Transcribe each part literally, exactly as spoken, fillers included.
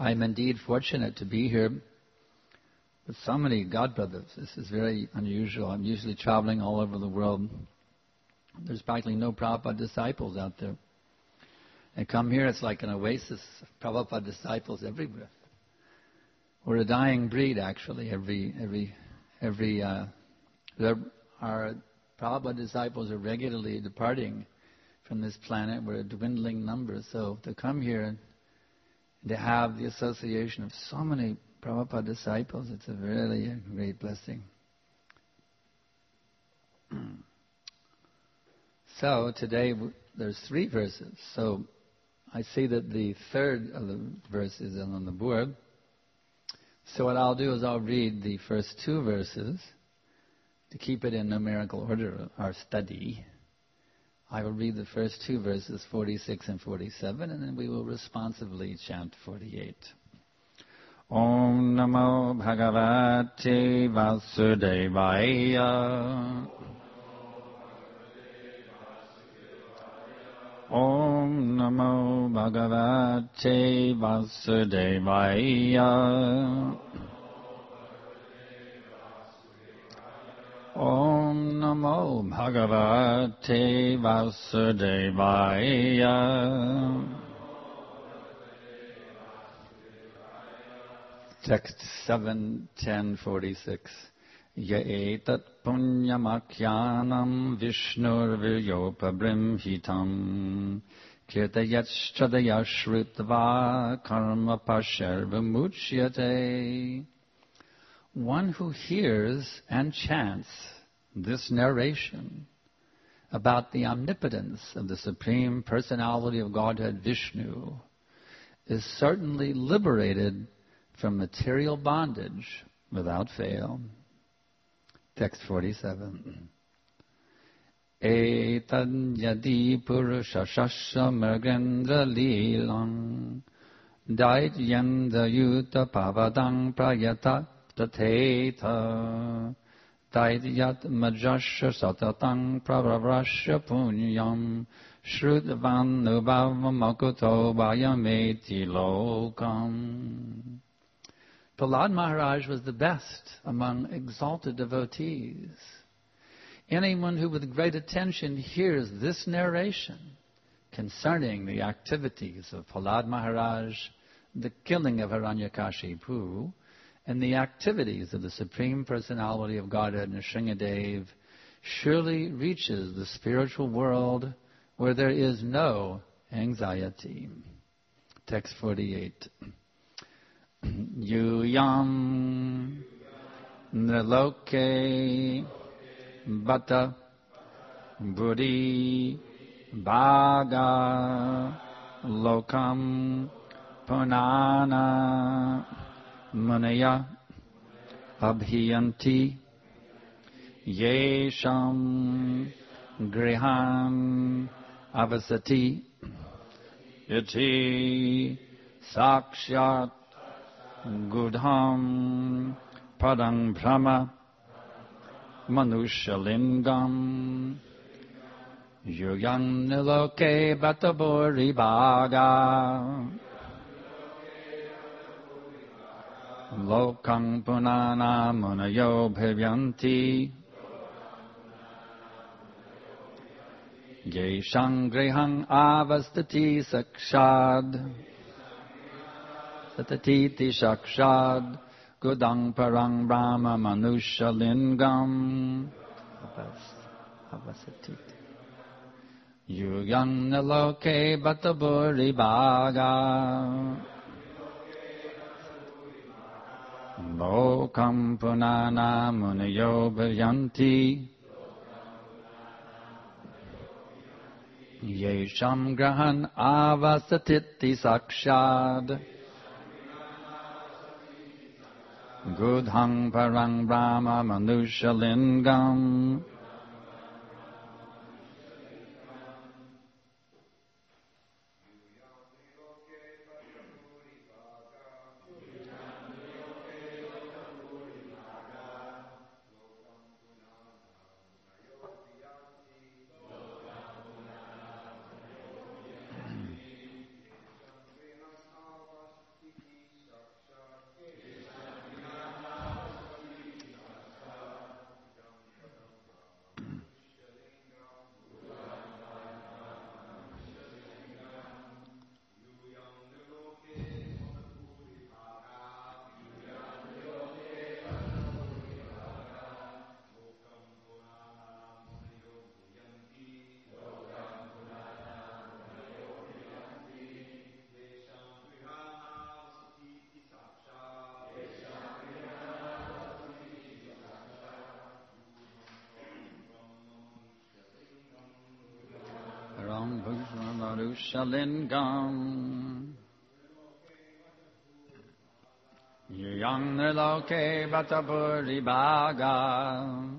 I'm indeed fortunate to be here with so many godbrothers. This is very unusual. I'm usually traveling all over the world. There's practically no Prabhupada disciples out there. And come here, it's like an oasis of Prabhupada disciples everywhere. We're a dying breed, actually. Every, every, every, uh, there, our Prabhupada disciples are regularly departing from this planet. We're a dwindling number. So to come here and to have the association of so many Prabhupada disciples, it's a really a great blessing. So today there's three verses. So I see that the third of the verses is on the board. So what I'll do is I'll read the first two verses to keep it in numerical order, our study. I will read the first two verses, forty-six and forty-seven, and then we will responsively chant forty-eight. Om Namo Bhagavate Vasudevaya. Om Namo Bhagavate Vasudevaya. Om Namo Bhagavate Vasudevaya. Text seven ten forty-six. Yetat punyamakyanam vishnur viryopabrimhitam kirtayatschadaya shrutva karma pasher vimuchyate. One who hears and chants this narration about the omnipotence of the Supreme Personality of Godhead Vishnu is certainly liberated from material bondage without fail. Text forty-seven. Etad yadi purusha shasha mergendra lilang dait yanda yuta pavadang prayata tateta dait yat majasha satatang pravarasha punyam shrudvan nubhava makuto vayameti lokam. Prahlad Maharaj was the best among exalted devotees. Anyone who with great attention hears this narration concerning the activities of Prahlad Maharaj, the killing of Hiranyakashipu, and the activities of the Supreme Personality of Godhead Nrsingadev, surely reaches the spiritual world where there is no anxiety. Text forty-eight. Yuyam Niloke Bata Buddhi Bhaga Lokam Punana Munaya Abhiyanti Yesham Grihan Avasati Iti Sakshat Gudham Padang Brahma Manushalingam Yuyam Niloke Bataburi Bhaga Lokang Punana Munayo Bhivyanti Yeshang Grihang Avastati Sakshad Satatiti Shakshad Gudang Parang Brahma Manusha Lingam Yuyang Niloke Bataburi Bhaga Lokam Punana Munayo Bhayanti Yesham Grahan Avasatiti Sakshad Gudhang Parang Brahma Manusha Lingam. Manushalingam Yang Niloke Bhatapuri Bhaga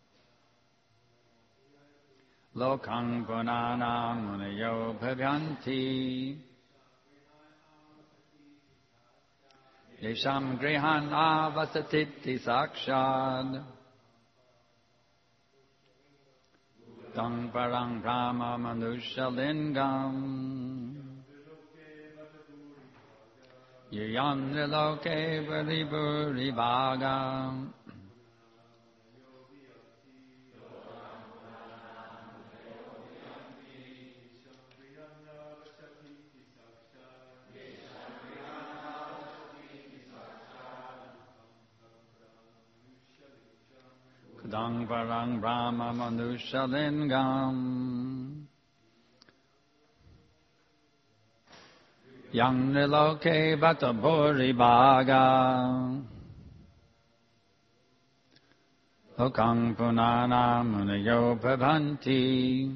Lokang Punana Munayo Bhavyanti Yesham Grihan Avasatiti Sakshad Tang Parang Brahma Manushalingam Yayam Niloke Variburi Bhaga Kudang Parang Brahma Manushalingam Yang Niloke Bhatapuri Bhaga Lokang Punana Munayo Bhavanti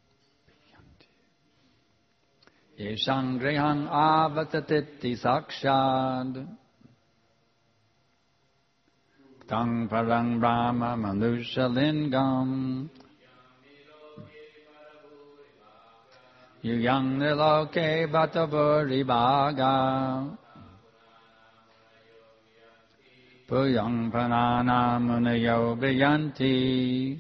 Yeshang Grihang Avatatiti Sakshad Tang Parang Brahma Manushalingam Yuyang Niloke Bhatapuri Bhaga Puyang Panana Munayo Bhayanti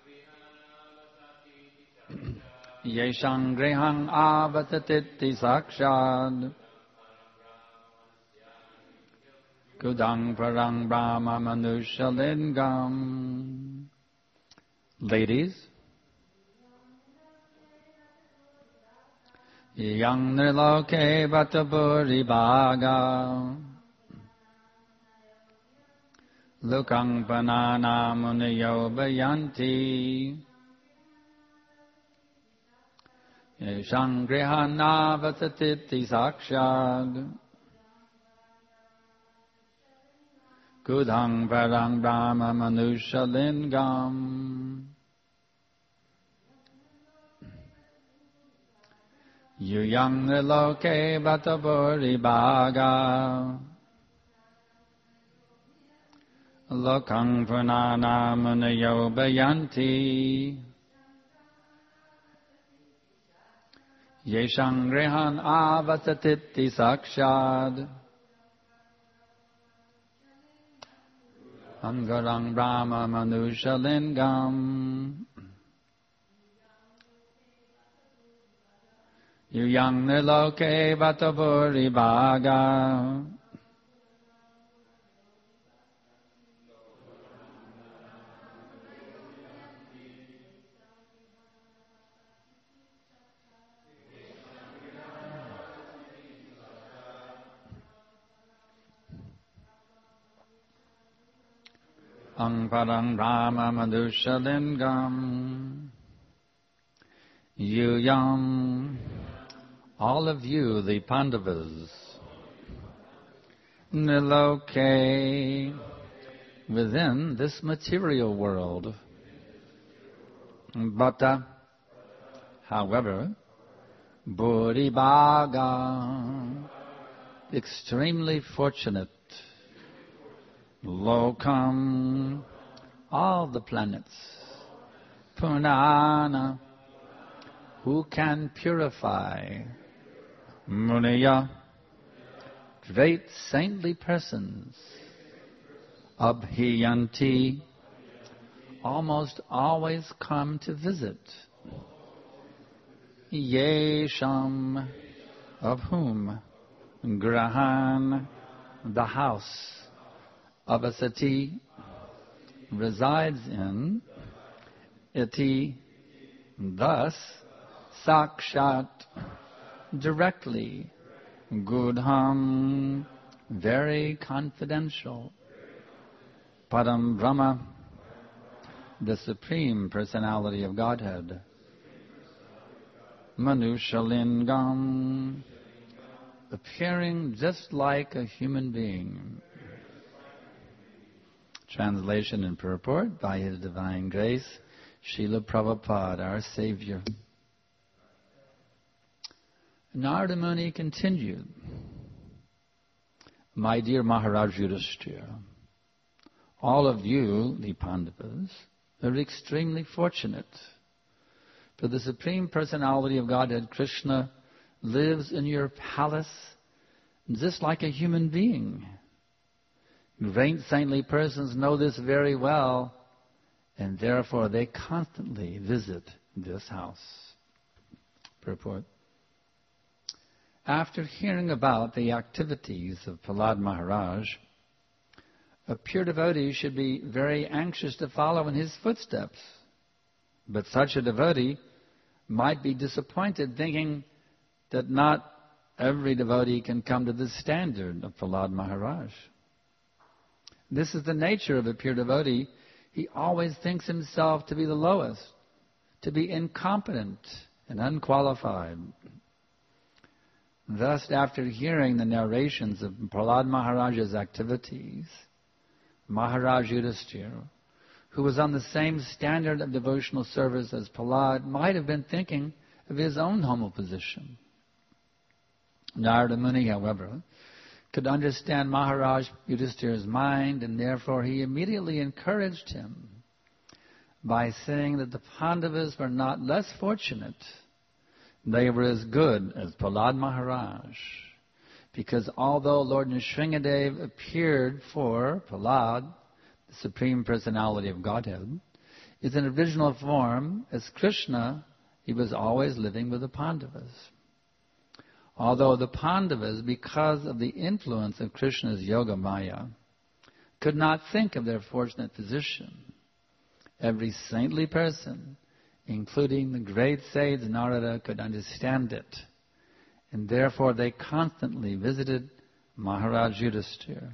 Yeshang Grihang Avatatiti Sakshad Kudang Parang Brahma Manushalingam. Ladies, Yang Niloke Bhatapuri Bhaga Lokang Panana Munayo Bhayanti Yeshang Grihana Vasatiti Sakshad Kudang Parang Brahma Manushalingam. Yuyang Niloke Bhatapuri Bhaga Lokang Punana Munayo Bhayanti Yeshang Grihan Avasatiti Sakshad Angarang Brahma Manushalingam. Yuyang Niloke Bhatapuri Bhaga Ang Parang Brahma Manushalingam. Yuyam, all of you, the Pandavas, Niloke, within this material world. Bhata, however, Bodhibhaga, extremely fortunate. Lokam, all the planets. Punana, who can purify. Muniya, great saintly persons. Abhiyanti, almost always come to visit. Yesham, of whom? Grahan, the house. Avasati, resides in. Iti, thus. Sakshat, directly. Gudham, very confidential. Padam Brahma, the Supreme Personality of Godhead. Manushalingam, appearing just like a human being. Translation and purport by His Divine Grace, Srila Prabhupada, our Savior. Narada Muni continued, "My dear Maharaj Yudhishthira, all of you, the Pandavas, are extremely fortunate. For the Supreme Personality of Godhead, Krishna, lives in your palace just like a human being. Great saintly persons know this very well, and therefore they constantly visit this house." Purport. After hearing about the activities of Prahlad Maharaj, a pure devotee should be very anxious to follow in his footsteps. But such a devotee might be disappointed thinking that not every devotee can come to the standard of Prahlad Maharaj. This is the nature of a pure devotee. He always thinks himself to be the lowest, to be incompetent and unqualified. Thus, after hearing the narrations of Prahlad Maharaj's activities, Maharaj Yudhishthira, who was on the same standard of devotional service as Prahlad, might have been thinking of his own humble position. Narada Muni, however, could understand Maharaj Yudhishthira's mind, and therefore he immediately encouraged him by saying that the Pandavas were not less fortunate. They were as good as Prahlad Maharaj, because although Lord Nrsingadev appeared for Prahlad, the Supreme Personality of Godhead, is in original form as Krishna, he was always living with the Pandavas. Although the Pandavas, because of the influence of Krishna's Yoga Maya, could not think of their fortunate position, every saintly person, including the great sage Narada, could understand it, and therefore they constantly visited Maharaj Yudhishthira.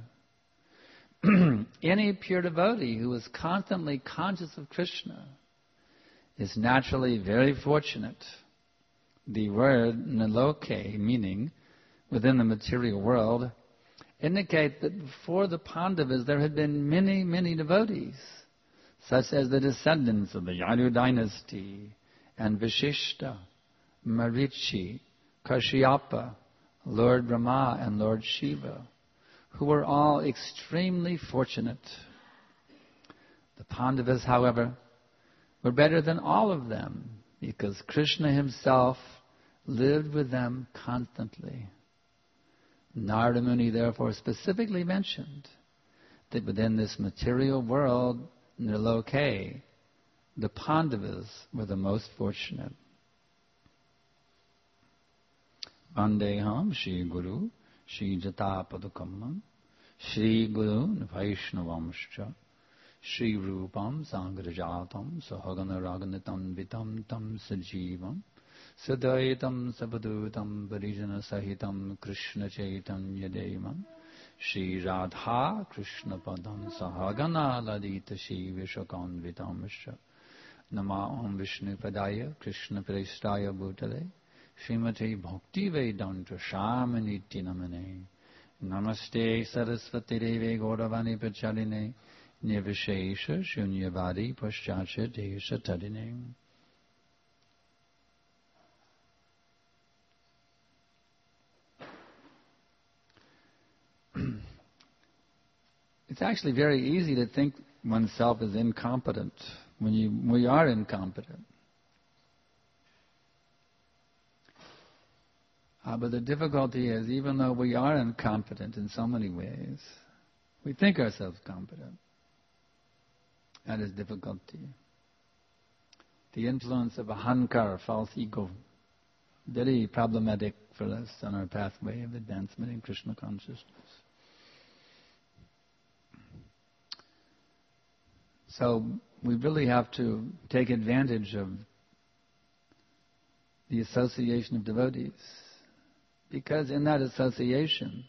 Any pure devotee who is constantly conscious of Krishna is naturally very fortunate. The word naloke, meaning within the material world, indicates that before the Pandavas there had been many, many devotees, such as the descendants of the Yadu dynasty, and Vishishta, Marichi, Kashyapa, Lord Brahma, and Lord Shiva, who were all extremely fortunate. The Pandavas, however, were better than all of them, because Krishna himself lived with them constantly. Narada Muni therefore specifically mentioned that within this material world, Nirloke, the Pandavas were the most fortunate. Vandeham Shri Guru, Shri Jatapadukamam, Shri Guru Vaishnavamscha, Shri Rupam Sangrajatam Sahagana Raganitam Vitam Tam Sajivam Sadaitam Sabadutam Parijana Sahitam Krishna Chaitanya Devam Shri Radha Krishna Padam Sahagana Ladita Shri Vishakam Vitamsha Nama Om Vishnu Padaya Krishna Prestaya Bhutale Srimati Bhakti Vedanta Shamaniti Namane Namaste Saraswati Devi Gauravani Pacharine Nivishesha Shunyavadi Paschacha Desha Tadine. It's actually very easy to think oneself is incompetent when you we are incompetent. Uh, but the difficulty is, even though we are incompetent in so many ways, we think ourselves competent. That is difficulty. The influence of ahankar, false ego, very problematic for us on our pathway of advancement in Krishna consciousness. So we really have to take advantage of the association of devotees, because in that association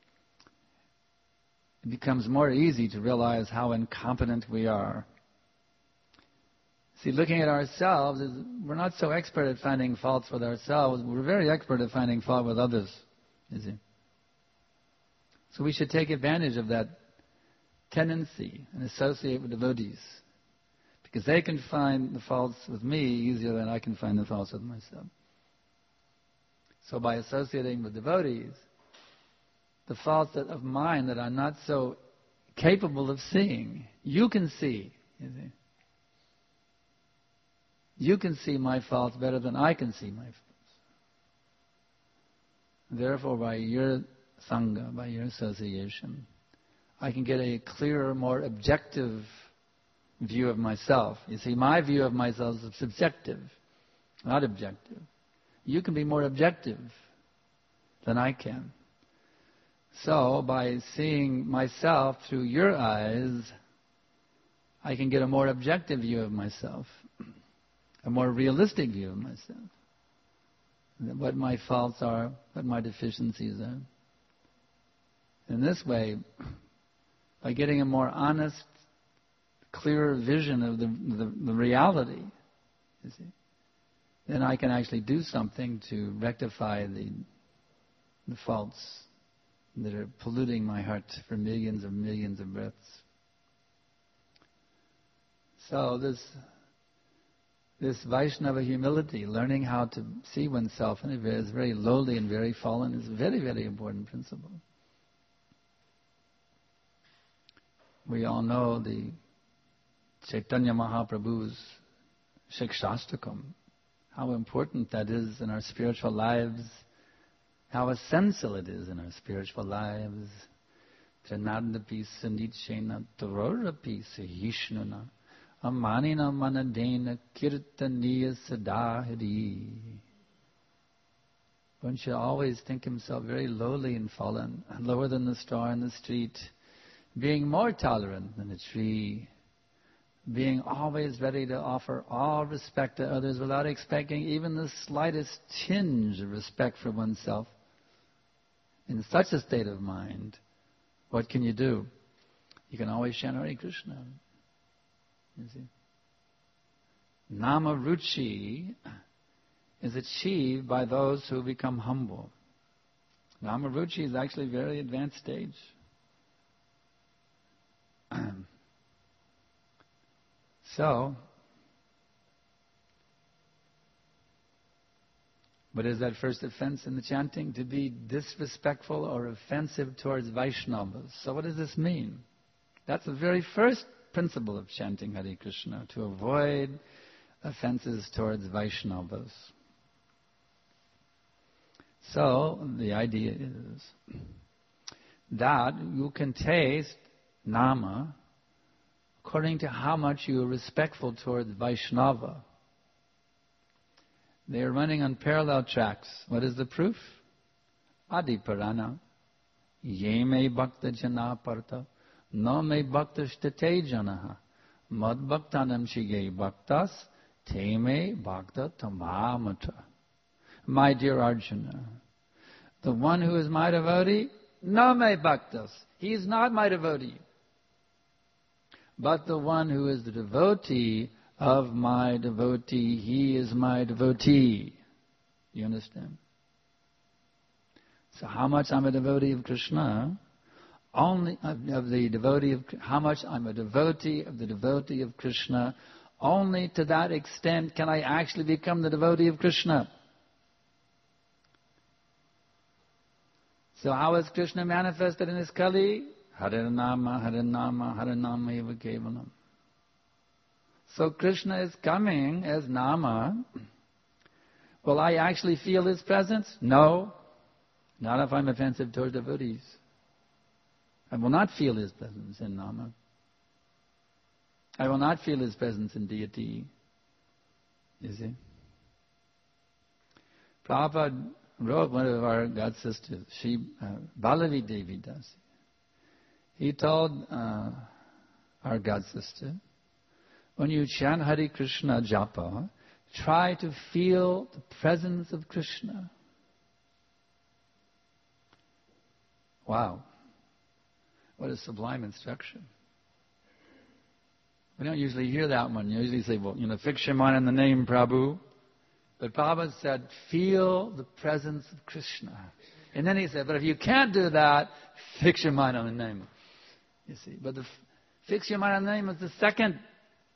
it becomes more easy to realize how incompetent we are. See, looking at ourselves, is we're not so expert at finding faults with ourselves. We're very expert at finding fault with others, you see. So we should take advantage of that tendency and associate with devotees, because they can find the faults with me easier than I can find the faults with myself. So by associating with devotees, the faults that, of mine that I'm not so capable of seeing, you can see. You see. You can see my faults better than I can see my faults. Therefore, by your sangha, by your association, I can get a clearer, more objective view of myself. You see, my view of myself is subjective, not objective. You can be more objective than I can. So, by seeing myself through your eyes, I can get a more objective view of myself, a more realistic view of myself, what my faults are, what my deficiencies are. In this way, by getting a more honest, clearer vision of the, the, the reality, you see, then I can actually do something to rectify the, the faults that are polluting my heart for millions and millions of breaths. So this this Vaishnava humility, learning how to see oneself in a very, very lowly and very fallen, is a very, very important principle. We all know the Chaitanya Mahaprabhu's Shikshastakam, how important that is in our spiritual lives, how essential it is in our spiritual lives. Tranadapi sanichena tororapi sahishnuna amanina manadena kirtaniya sadahari. One should always think himself very lowly and fallen, lower than the star in the street, being more tolerant than a tree, being always ready to offer all respect to others without expecting even the slightest tinge of respect for oneself. In such a state of mind, what can you do? You can always chant Hare Krishna. You see? Nama Ruchi is achieved by those who become humble. Nama Ruchi is actually a very advanced stage. So, what is that first offense in the chanting? To be disrespectful or offensive towards Vaishnavas. So what does this mean? That's the very first principle of chanting Hare Krishna, to avoid offenses towards Vaishnavas. So, the idea is that you can taste Nama according to how much you are respectful towards Vaishnava. They are running on parallel tracks. What is the proof? Adi Parana. Ye me bhakta jana parta, no me bhakta shtate janaha, mad bhaktanam shige bhaktas, te me bhakta tamamata. My dear Arjuna, the one who is my devotee, no me bhaktas. He is not my devotee. But the one who is the devotee of my devotee, he is my devotee. You understand? So how much I'm a devotee of Krishna? Only of the devotee of how much I'm a devotee of the devotee of Krishna. Only to that extent can I actually become the devotee of Krishna. So how is Krishna manifested in this Kali? Hare Nama, Hare Nama, Hare Nama eva kevalam. So Krishna is coming as Nama. Will I actually feel His presence? No. Not if I'm offensive toward devotees. I will not feel His presence in Nama. I will not feel His presence in deity. You see? Prabhupada wrote, one of our god sisters, she, uh, Balavi Devi Dasi. He told uh, our god sister, when you chant Hare Krishna japa, try to feel the presence of Krishna. Wow. What a sublime instruction. We don't usually hear that one. You usually say, well, you know, fix your mind on the name Prabhu. But Prabhupada said, feel the presence of Krishna. And then he said, but if you can't do that, fix your mind on the name. You see, but the fix your mind on the name is the second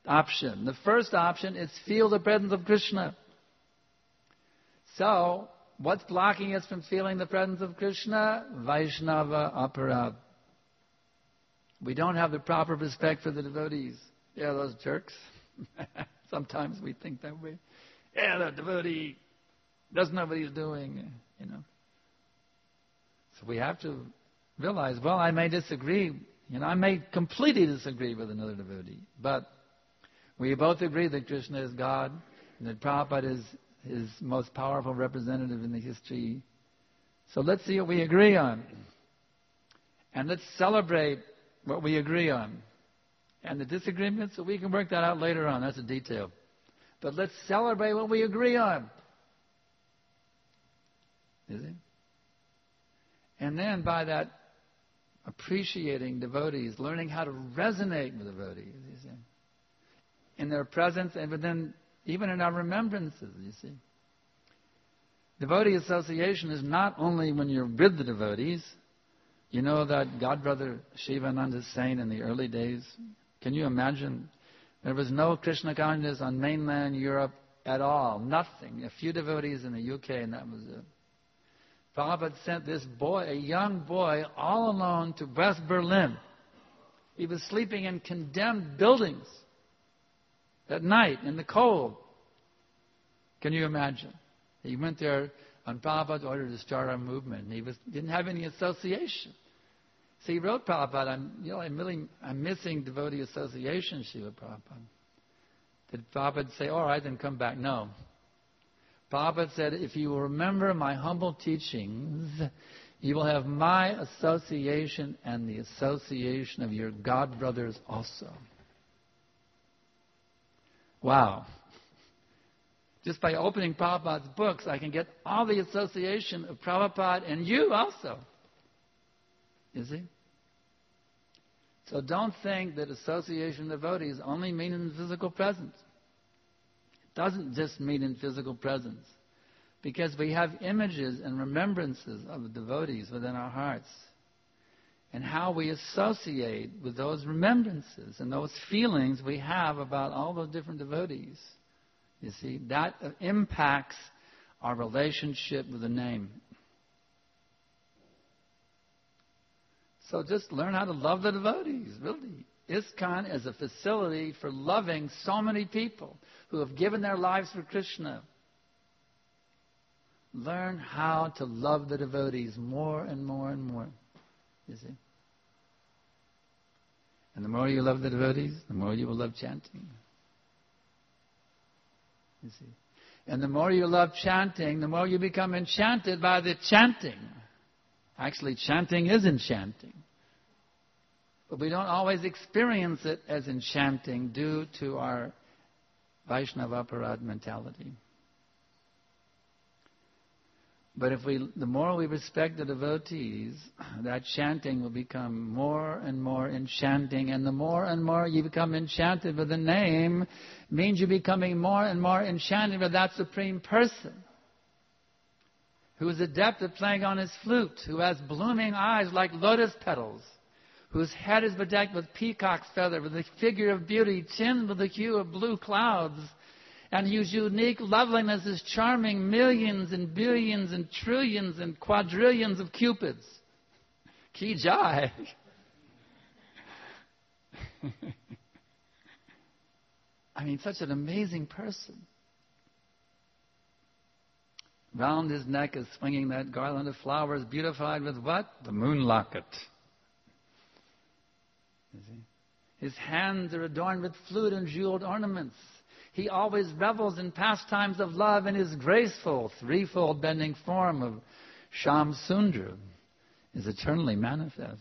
option. The first option is feel the presence of Krishna. So, what's blocking us from feeling the presence of Krishna? Vaishnava aparad. We don't have the proper respect for the devotees. Yeah, those jerks. Sometimes we think that way. Yeah, the devotee doesn't know what he's doing, you know. So we have to realize, well, I may disagree, you know, I may completely disagree with another devotee, but we both agree that Krishna is God and that Prabhupada is his most powerful representative in the history. So let's see what we agree on. And let's celebrate what we agree on. And the disagreements, so we can work that out later on. That's a detail. But let's celebrate what we agree on. Is it? And then by that appreciating devotees, learning how to resonate with devotees, you see, in their presence and within, even in our remembrances, you see. Devotee association is not only when you're with the devotees. You know that Godbrother Shivananda is saying in the early days, can you imagine? There was no Krishna consciousness on mainland Europe at all. Nothing. A few devotees in the U K, and that was it. Prabhupada sent this boy, a young boy, all alone to West Berlin. He was sleeping in condemned buildings at night in the cold. Can you imagine? He went there on Prabhupada's order to start our movement. He was, didn't have any association. So he wrote Prabhupada, I'm, you know, I'm, really, I'm missing devotee association, Srila Prabhupada. Did Prabhupada say, all right, then come back? No. Prabhupada said, if you will remember my humble teachings, you will have my association and the association of your God brothers also. Wow. Just by opening Prabhupada's books, I can get all the association of Prabhupada and you also. You see? So don't think that association of devotees only mean in physical presence. It doesn't just mean in physical presence. Because we have images and remembrances of the devotees within our hearts. And how we associate with those remembrances and those feelings we have about all those different devotees. You see, that impacts our relationship with the name. So just learn how to love the devotees, really. ISKCON is a facility for loving so many people who have given their lives for Krishna. Learn how to love the devotees more and more and more. You see? And the more you love the devotees, the more you will love chanting. You see? And the more you love chanting, the more you become enchanted by the chanting. Actually, chanting is enchanting. But we don't always experience it as enchanting due to our Vaishnava Aparad mentality. But if we, the more we respect the devotees, that chanting will become more and more enchanting. And the more and more you become enchanted with the name, means you're becoming more and more enchanted with that Supreme Person, who is adept at playing on his flute, who has blooming eyes like lotus petals, whose head is bedecked with peacock's feather, with a figure of beauty tinged with the hue of blue clouds, and whose unique loveliness is charming millions and billions and trillions and quadrillions of cupids. Ki jai. I mean, such an amazing person. Round his neck is swinging that garland of flowers, beautified with what? The moon locket. You see? His hands are adorned with flute and jeweled ornaments. He always revels in pastimes of love in his graceful, threefold bending form of Sham Sundar is eternally manifest.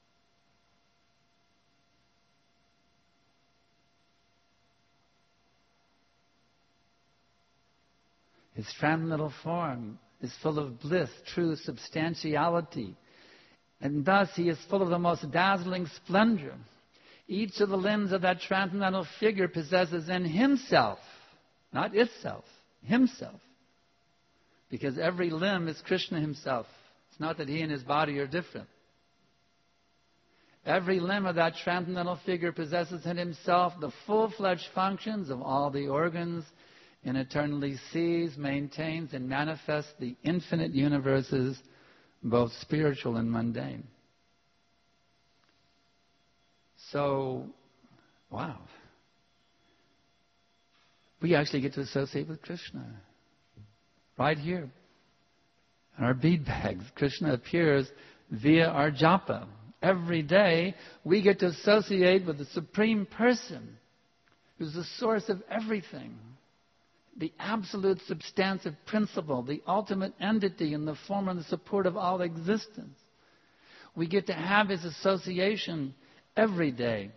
His transcendental form is full of bliss, true substantiality, and thus he is full of the most dazzling splendor. Each of the limbs of that transcendental figure possesses in himself, not itself, himself. Because every limb is Krishna himself. It's not that he and his body are different. Every limb of that transcendental figure possesses in himself the full-fledged functions of all the organs and eternally sees, maintains, and manifests the infinite universes, both spiritual and mundane. So, wow. We actually get to associate with Krishna. Right here. In our bead bags, Krishna appears via our japa. Every day, we get to associate with the Supreme Person, who's the source of everything. The absolute substantive principle, the ultimate entity in the form and the support of all existence. We get to have His association every day,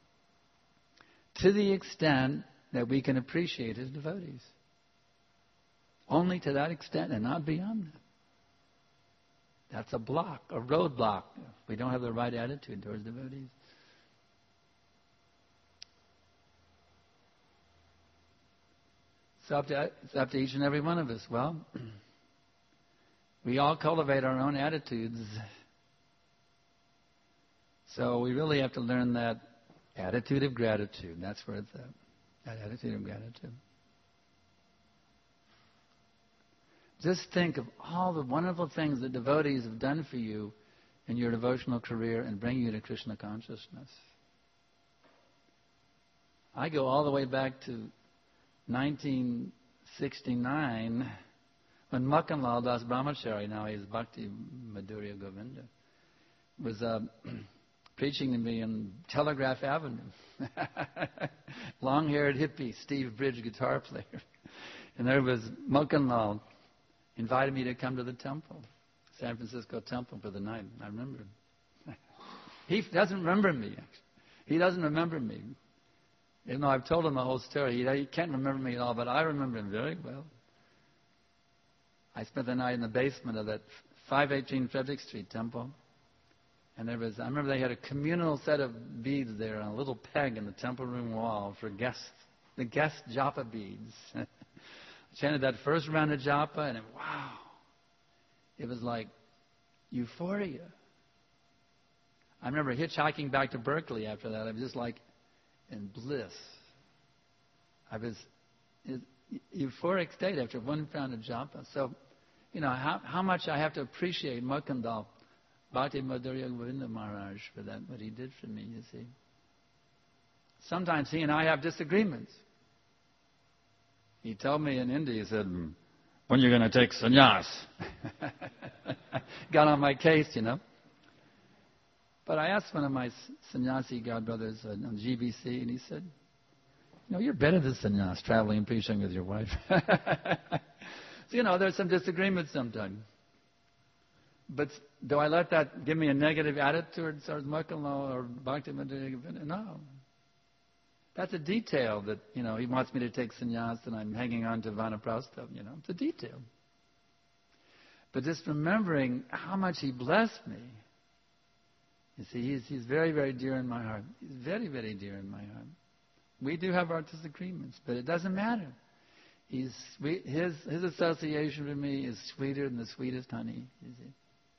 to the extent that we can appreciate His devotees. Only to that extent and not beyond that. That's a block, a roadblock, if we don't have the right attitude towards devotees. It's up to, it's up to each and every one of us. Well, we all cultivate our own attitudes. So we really have to learn that attitude of gratitude. That's where it's at. That attitude of gratitude. Just think of all the wonderful things that devotees have done for you in your devotional career and bring you to Krishna consciousness. I go all the way back to nineteen sixty-nine, when Makanlal Das Brahmachari, now he is Bhakti Madhurya Govinda, was uh, preaching to me on Telegraph Avenue. Long-haired hippie, Steve Bridge guitar player. And there was Makanlal invited me to come to the temple, San Francisco temple, for the night. I remember him. He doesn't remember me, actually. He doesn't remember me. Even though I've told him the whole story, he, he can't remember me at all, but I remember him very well. I spent the night in the basement of that five eighteen Frederick Street temple. And there was, I remember they had a communal set of beads there on a little peg in the temple room wall for guests, the guest japa beads. I chanted that first round of japa, and it, wow, it was like euphoria. I remember hitchhiking back to Berkeley after that. I was just like in bliss. I was in euphoric state after one round of japa. So, you know, how, how much I have to appreciate Makandal, Bhakti Madhurya Govinda Maharaj, for that, what he did for me, you see. Sometimes he and I have disagreements. He told me in India, he said, when are you going to take sannyas? Got on my case, you know. But I asked one of my sannyasi godbrothers uh, on G B C, and he said, you know, you're better than sannyas, traveling and preaching with your wife. So, you know, there's some disagreements sometimes. But do I let that give me a negative attitude towards Makanlal or Bhakti Madhurya Govinda? No. That's a detail that, you know, he wants me to take sannyas and I'm hanging on to Vanaprastha, you know. It's a detail. But just remembering how much he blessed me. You see, he's, he's very, very dear in my heart. He's very, very dear in my heart. We do have our disagreements, but it doesn't matter. He's sweet. His, his association with me is sweeter than the sweetest honey, you see.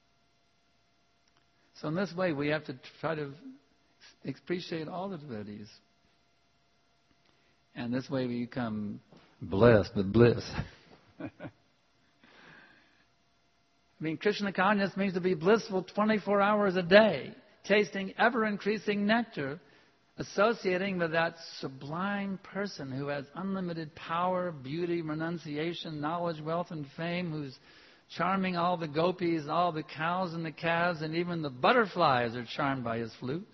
So in this way, we have to try to appreciate all the devotees. And this way we become blessed with bliss. I mean, Krishna consciousness means to be blissful twenty-four hours a day, tasting ever-increasing nectar, associating with that sublime person who has unlimited power, beauty, renunciation, knowledge, wealth, and fame, who's charming all the gopis, all the cows and the calves, and even the butterflies are charmed by his flute.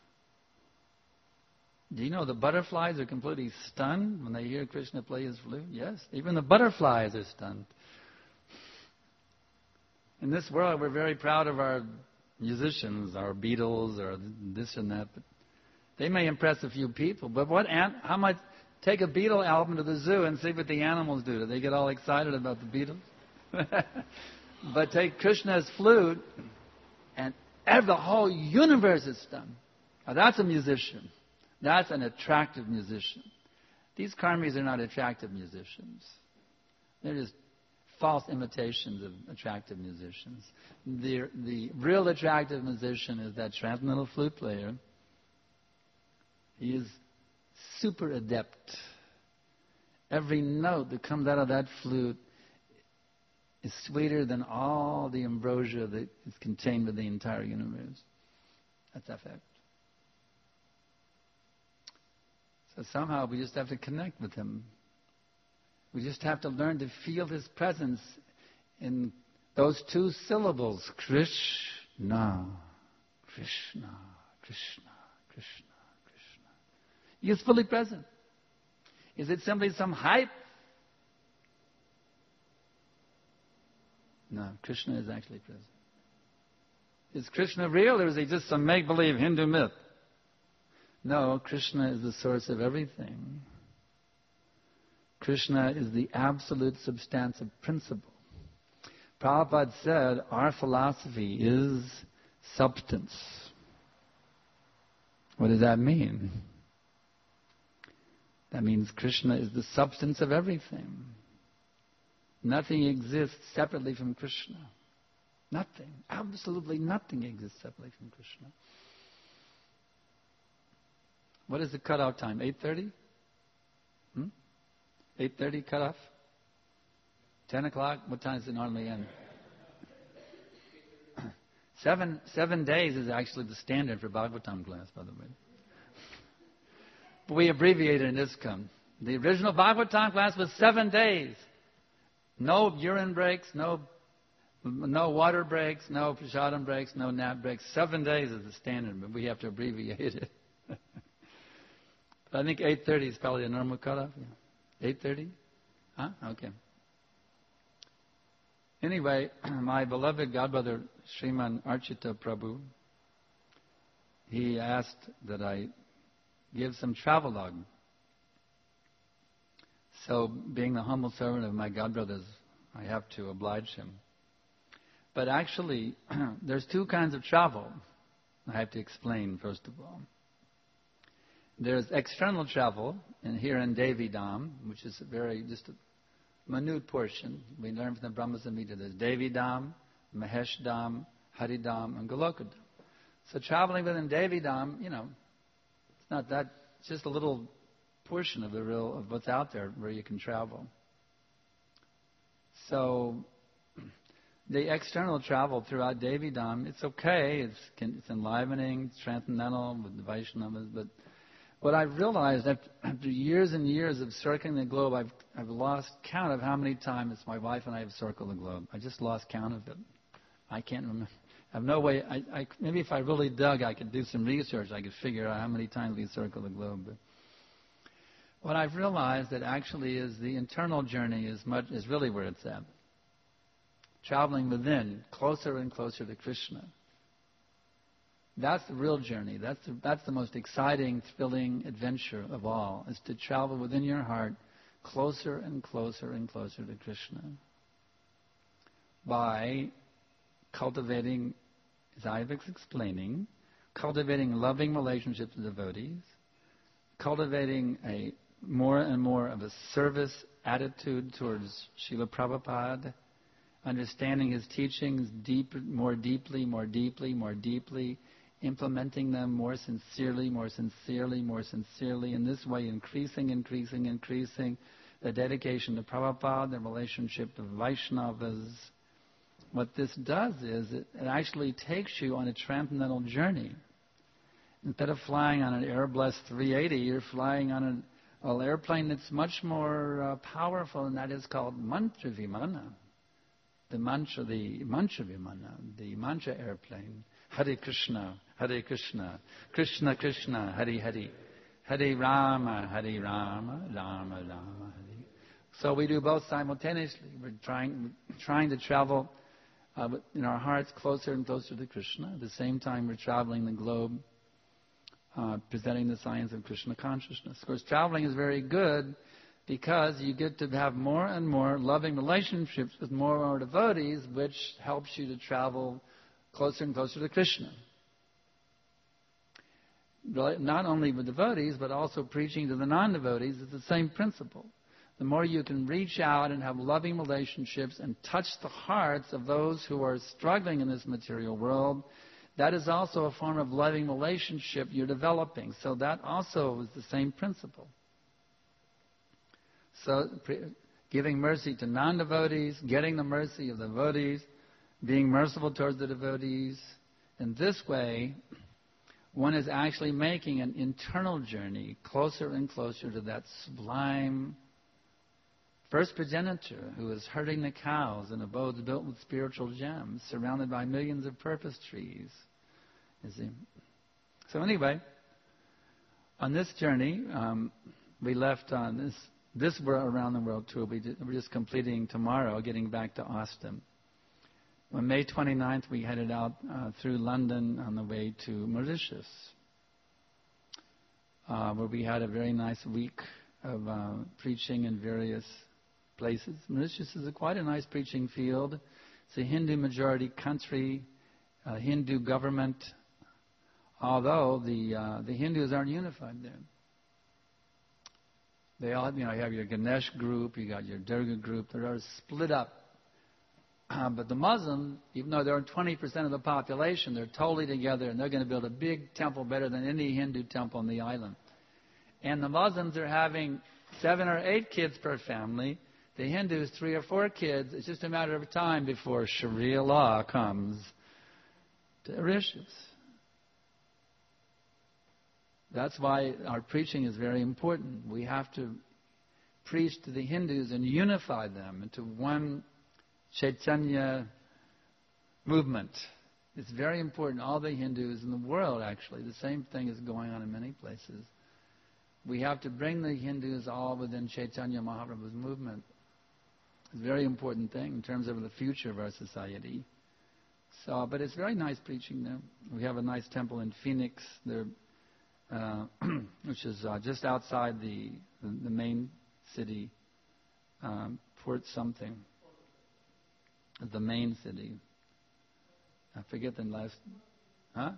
Do you know the butterflies are completely stunned when they hear Krishna play his flute? Yes, even the butterflies are stunned. In this world, we're very proud of our musicians, our Beatles, or this and that. But they may impress a few people, but what? How much? Take a Beatle album to the zoo and see what the animals do. Do they get all excited about the Beatles? But take Krishna's flute, and the whole universe is stunned. Now that's a musician. That's an attractive musician. These karmis are not attractive musicians. They're just false imitations of attractive musicians. The, the real attractive musician is that transcendental flute player. He is super adept Every note that comes out of that flute is sweeter than all the ambrosia that is contained within the entire universe. That's effect. So somehow we just have to connect with Him. We just have to learn to feel His presence in those two syllables, Krishna, Krishna, Krishna, Krishna, Krishna. He is fully present. Is it simply some hype? No, Krishna is actually present. Is Krishna real, or is he just some make-believe Hindu myth? No, Krishna is the source of everything. Krishna is the absolute substantive principle. Prabhupada said, our philosophy is substance. What does that mean? That means Krishna is the substance of everything. Nothing exists separately from Krishna. Nothing. Absolutely nothing exists separately from Krishna. What is the cutoff time? eight thirty? Hmm? eight thirty cutoff? ten o'clock? What time does it normally end? Seven, seven days is actually the standard for Bhagavatam class, by the way. But we abbreviated in ISKCON. The original Bhagavatam class was seven days. No urine breaks, no no water breaks, no prasadam breaks, no nap breaks. Seven days is the standard, but we have to abbreviate it. But I think eight thirty is probably a normal cutoff. Yeah. eight thirty? Huh? Okay. Anyway, my beloved godbrother, Sriman Archita Prabhu, he asked that I give some travelogue. So, being the humble servant of my godbrothers, I have to oblige him. But actually, there's two kinds of travel I have to explain, first of all. There's external travel, and here in Devi Dham, which is a very, just a minute portion. We learn from the Brahma Samhita. There's Devi Dham, Mahesh Dham, Hari Dham, and Goloka Dham. So traveling within Devi Dham, you know, it's not that, it's just a little portion of the real, of what's out there where you can travel. So the external travel throughout Devi Dham, it's okay, it's, it's enlivening, it's transcendental with the Vaishnavas, but what I've realized after, after years and years of circling the globe, I've, I've lost count of how many times my wife and I have circled the globe. I just lost count of it. I can't remember. I have no way. I, I, maybe if I really dug, I could do some research. I could figure out how many times we circled the globe. But what I've realized that actually is the internal journey is much is really where it's at. Traveling within, closer and closer to Krishna. That's the real journey. That's the, that's the most exciting, thrilling adventure of all, is to travel within your heart closer and closer and closer to Krishna. By cultivating, as I was explaining, cultivating loving relationships with devotees, cultivating a more and more of a service attitude towards Srila Prabhupada, understanding his teachings deep, more deeply, more deeply, more deeply, implementing them more sincerely, more sincerely, more sincerely, in this way increasing, increasing, increasing the dedication to Prabhupada, the relationship to Vaishnavas. What this does is it, it actually takes you on a transcendental journey. Instead of flying on an Airbus three eighty, you're flying on an, an airplane that's much more uh, powerful, and that is called Mantra Vimana. The mantra, the mantra Vimana, the mantra airplane. Hare Krishna, Hare Krishna, Krishna Krishna, Hare Hare, Hare Rama, Hare Rama, Rama Rama, Hare. So we do both simultaneously. We're trying, trying to travel uh, in our hearts closer and closer to Krishna. At the same time, we're traveling the globe, uh, presenting the science of Krishna consciousness. Of course, traveling is very good because you get to have more and more loving relationships with more and more devotees, which helps you to travel closer and closer to Krishna. Not only with devotees, but also preaching to the non-devotees is the same principle. The more you can reach out and have loving relationships and touch the hearts of those who are struggling in this material world, that is also a form of loving relationship you're developing. So that also is the same principle. So, giving mercy to non-devotees, getting the mercy of the devotees, being merciful towards the devotees. In this way, one is actually making an internal journey closer and closer to that sublime first progenitor who is herding the cows in abodes built with spiritual gems, surrounded by millions of purpose trees. You see? So anyway, on this journey, um, we left on this this around the world tour. We did, we're just completing tomorrow, getting back to Austin. On May twenty-ninth, we headed out uh, through London on the way to Mauritius, uh, where we had a very nice week of uh, preaching in various places. Mauritius is a quite a nice preaching field. It's a Hindu majority country, a Hindu government, although the uh, the Hindus aren't unified there. They all, you know, you have your Ganesh group, you got your Durga group. They're all split up. Uh, but the Muslims, even though they're twenty percent of the population, they're totally together, and they're going to build a big temple better than any Hindu temple on the island. And the Muslims are having seven or eight kids per family. The Hindus, three or four kids. It's just a matter of time before Sharia law comes to Mauritius. That's why our preaching is very important. We have to preach to the Hindus and unify them into one Chaitanya movement. It's very important. All the Hindus in the world, actually, the same thing is going on in many places. We have to bring the Hindus all within Chaitanya Mahaprabhu's movement. It's a very important thing in terms of the future of our society. So, but it's very nice preaching there. We have a nice temple in Phoenix, there, uh, which is uh, just outside the, the the main city, um, Port something. The main city. I forget the last. Huh?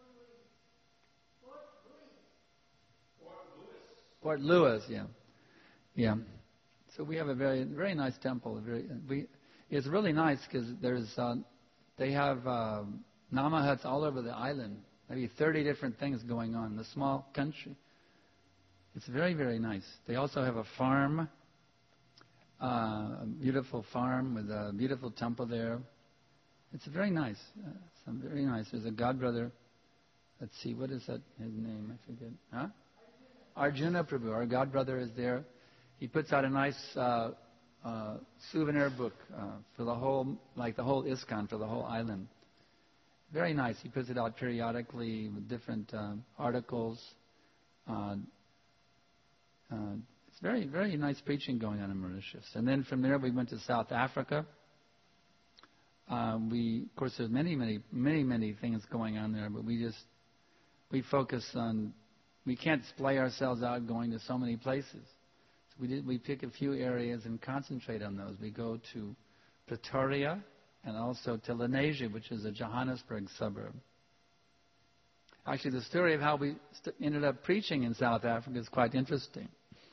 Port Louis, yeah, yeah. So we have a very, very nice temple. Very, we, it's really nice because there's, uh, they have uh, Nama huts all over the island. Maybe thirty different things going on in a small country. It's very, very nice. They also have a farm, uh, a beautiful farm with a beautiful temple there. It's very nice. Uh, it's very nice. There's a godbrother. Let's see, what is that? His name, I forget. Huh? Arjuna Prabhu, our godbrother, is there. He puts out a nice uh, uh, souvenir book uh, for the whole, like the whole ISKCON, for the whole island. Very nice. He puts it out periodically with different uh, articles. Uh, uh, it's very, very nice preaching going on in Mauritius. And then from there we went to South Africa. Uh, we, of course, there's many, many, many, many things going on there, but we just we focus on. We can't splay ourselves out going to so many places. So we did. We pick a few areas and concentrate on those. We go to Pretoria and also to Lenasia, which is a Johannesburg suburb. Actually, the story of how we st- ended up preaching in South Africa is quite interesting.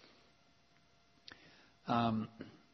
Because um,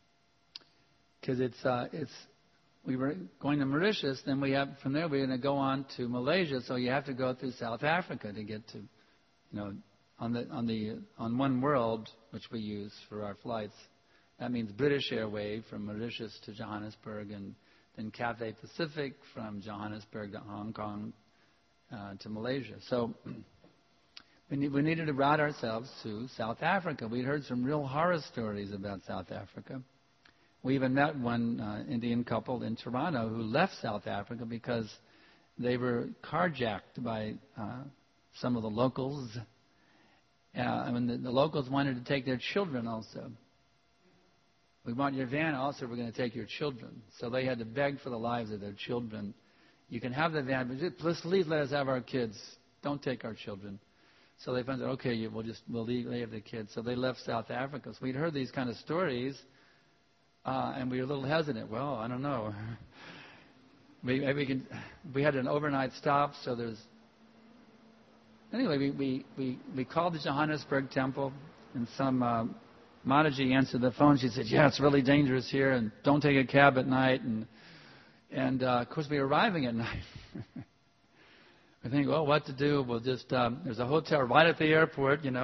it's uh, it's we were going to Mauritius, then we have from there we're going to go on to Malaysia. So you have to go through South Africa to get to. You know, on the on the on One World, which we use for our flights, that means British Airways from Mauritius to Johannesburg, and then Cathay Pacific from Johannesburg to Hong Kong uh, to Malaysia. So we, need, we needed to route ourselves to South Africa. We'd heard some real horror stories about South Africa. We even met one uh, Indian couple in Toronto who left South Africa because they were carjacked by Uh, some of the locals. Uh, I mean, the, the locals wanted to take their children also. We want your van, also we're going to take your children. So they had to beg for the lives of their children. You can have the van, but just, please let us have our kids. Don't take our children. So they found out, okay, we'll just we'll leave, leave the kids. So they left South Africa. So we'd heard these kind of stories, uh, and we were a little hesitant. Well, I don't know. Maybe, maybe we can. We had an overnight stop, so there's. Anyway, we, we, we, we called the Johannesburg temple, and some uh, Mataji answered the phone. She said, yeah, it's really dangerous here, and don't take a cab at night. And, and uh, of course, we were arriving at night. We think, well, what to do? We'll just, um, there's a hotel right at the airport, you know.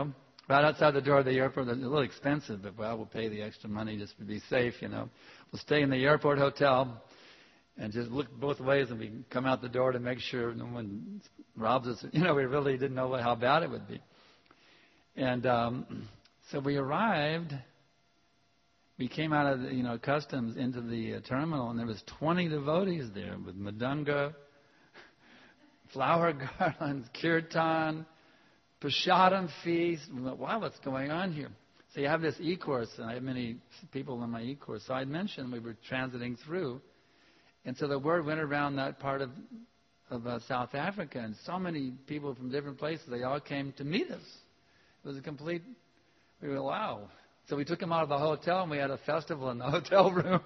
right outside the door of the airport. It's a little expensive, but well, we'll pay the extra money just to be safe, you know. We'll stay in the airport hotel and just look both ways, and we come out the door to make sure no one robs us. You know, we really didn't know how bad it would be. And um, so we arrived. We came out of the, you know, customs into the uh, terminal, and there was twenty devotees there with madanga, flower garlands, kirtan, prasadam feast. We went, wow, what's going on here? So you have this e-course, and I have many people in my e-course. So I mentioned we were transiting through, and so the word went around that part of of uh, South Africa, and so many people from different places, they all came to meet us. It was a complete, we were, wow. So we took them out of the hotel, and we had a festival in the hotel room.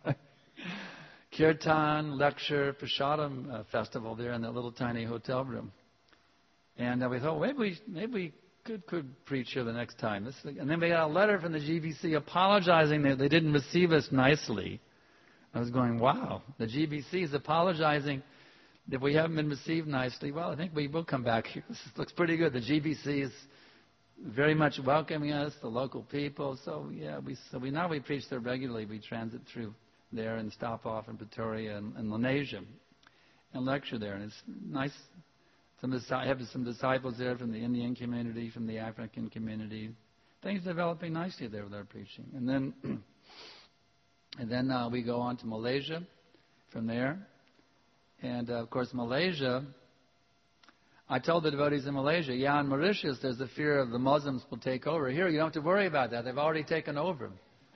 Kirtan, lecture, prasadam uh, festival there in that little tiny hotel room. And uh, we thought, maybe we, maybe we could, could preach here the next time. This, and then we got a letter from the G B C apologizing that they didn't receive us nicely. I was going, wow, the G B C is apologizing that we haven't been received nicely. Well, I think we will come back here. This looks pretty good. The G B C is very much welcoming us, the local people. So yeah, we so we now we preach there regularly. We transit through there and stop off in Pretoria and, and Lenasia and lecture there. And it's nice. Some I have some disciples there from the Indian community, from the African community. Things developing nicely there with our preaching. And then and then uh, we go on to Malaysia from there. And uh, of course Malaysia, I told the devotees in Malaysia, yeah, in Mauritius there's the fear of the Muslims will take over. Here you don't have to worry about that. They've already taken over.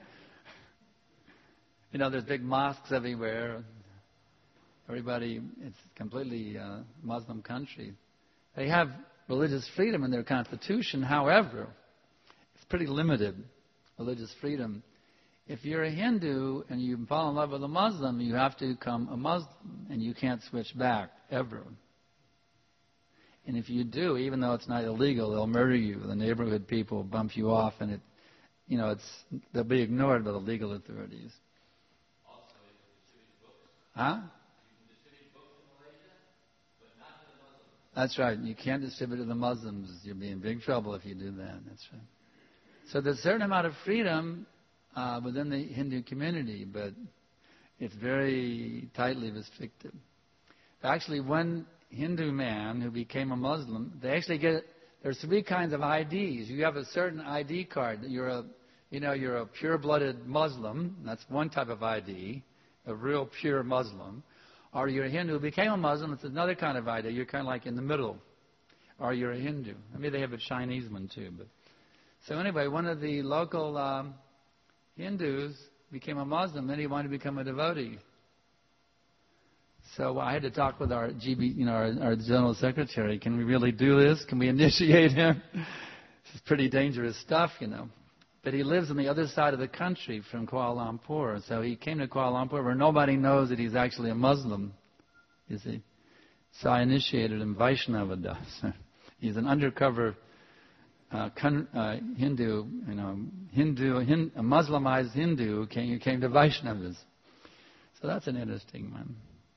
You know, there's big mosques everywhere. Everybody, it's completely uh, Muslim country. They have religious freedom in their constitution. However, it's pretty limited, religious freedom. If you're a Hindu and you fall in love with a Muslim, you have to become a Muslim, and you can't switch back, ever. And if you do, even though it's not illegal, they'll murder you. The neighborhood people bump you off, and it, you know, it's they'll be ignored by the legal authorities. Also, you can distribute books. Huh? You can distribute books in Malaysia, but not to the Muslims. That's right. You can't distribute to the Muslims. You'll be in big trouble if you do that. That's right. So there's a certain amount of freedom uh, within the Hindu community, but it's very tightly restricted. Actually, one Hindu man who became a Muslim, they actually get, there's three kinds of I Ds. You have a certain I D card. You're a, you know, you're a pure-blooded Muslim. That's one type of I D, a real pure Muslim. Or you're a Hindu who became a Muslim. It's another kind of I D. You're kind of like in the middle. Or you're a Hindu. I mean, they have a Chinese one too. But so anyway, one of the local um, Hindus became a Muslim. Then he wanted to become a devotee. So I had to talk with our G B, you know, our, our general secretary. Can we really do this? Can we initiate him? This is pretty dangerous stuff, you know. But he lives on the other side of the country from Kuala Lumpur. So he came to Kuala Lumpur where nobody knows that he's actually a Muslim, you see. So I initiated him Vaishnava Das. He's an undercover uh, con, uh, Hindu, you know, Hindu, hin, a Muslimized Hindu who came, who came to Vaishnavas. So that's an interesting one.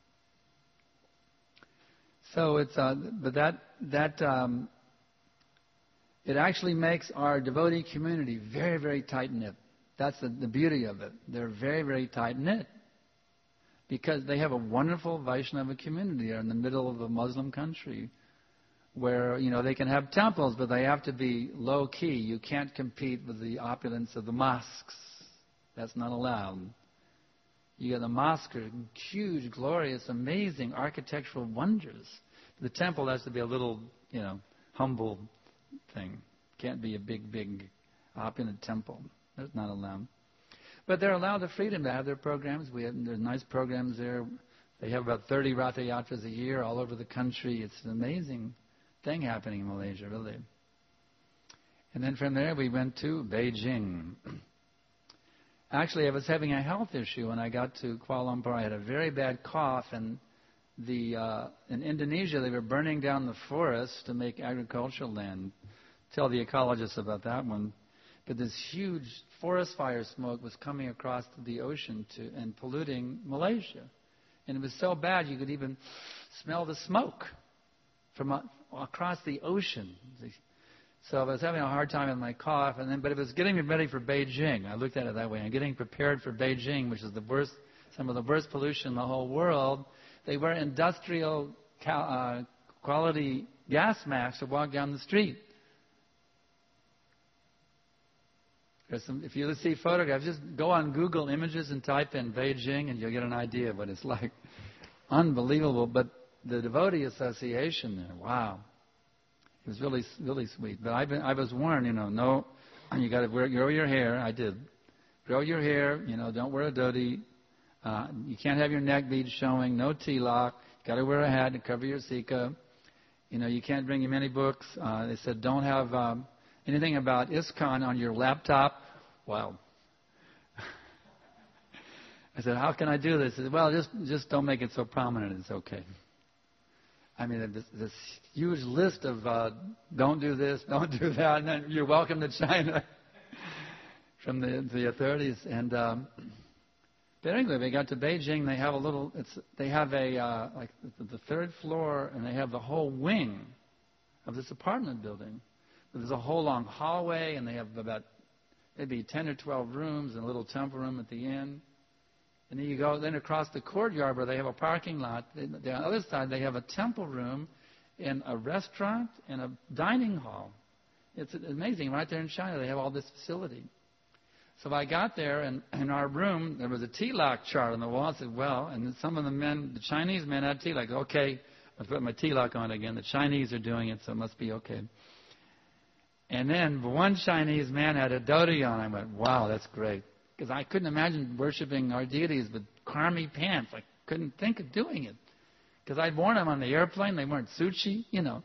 So it's, uh, but that that um, it actually makes our devotee community very, very tight knit. That's the, the beauty of it. They're very, very tight knit because they have a wonderful Vaishnava community there in the middle of a Muslim country, where you know they can have temples, but they have to be low key. You can't compete with the opulence of the mosques. That's not allowed. You get the mosque, huge, glorious, amazing architectural wonders. The temple has to be a little, you know, humble thing. Can't be a big, big, opulent temple. That's not allowed. But they're allowed the freedom to have their programs. We have there's nice programs there. They have about thirty Ratha Yatras a year all over the country. It's an amazing thing happening in Malaysia, really. And then from there we went to Beijing. Actually, I was having a health issue when I got to Kuala Lumpur. I had a very bad cough, and the uh, in Indonesia they were burning down the forests to make agricultural land. Tell the ecologists about that one. But this huge forest fire smoke was coming across the ocean to, and polluting Malaysia. And it was so bad you could even smell the smoke from uh, across the ocean. So I was having a hard time with my cough, and then, but it was getting me ready for Beijing. I looked at it that way. I'm getting prepared for Beijing, which is the worst, some of the worst pollution in the whole world. They wear industrial cal, uh, quality gas masks to walk down the street. There's some, if you see photographs, just go on Google Images and type in Beijing, and you'll get an idea of what it's like. Unbelievable. But the devotee association there, wow. It was really, really sweet. But I've been, I was warned, you know, no, you got to wear, grow your hair. I did. Grow your hair. You know, don't wear a dhoti. Uh, you can't have your neck beads showing. No tilak. Got to wear a hat to cover your sika. You know, you can't bring him any books. Uh, they said don't have um, anything about ISKCON on your laptop. Wow. I said, how can I do this? He said, well, just just don't make it so prominent. It's okay. I mean, this, this huge list of uh, don't do this, don't do that, and then you're welcome to China from the the authorities. And um, but anyway, they got to Beijing. They have a little. It's they have a uh, like the, the third floor, and they have the whole wing of this apartment building. There's a whole long hallway, and they have about maybe ten or twelve rooms and a little temple room at the end. And then you go then across the courtyard where they have a parking lot. On the other side, they have a temple room and a restaurant and a dining hall. It's amazing. Right there in China, they have all this facility. So I got there, and in our room, there was a tilak chart on the wall. I said, well, and some of the men, the Chinese men had tilak. Okay, I put my tilak on again. The Chinese are doing it, so it must be okay. And then one Chinese man had a dhoti on. I went, wow, that's great. Because I couldn't imagine worshiping our deities with karmi pants. I couldn't think of doing it. Because I'd worn them on the airplane. They weren't suchi, you know.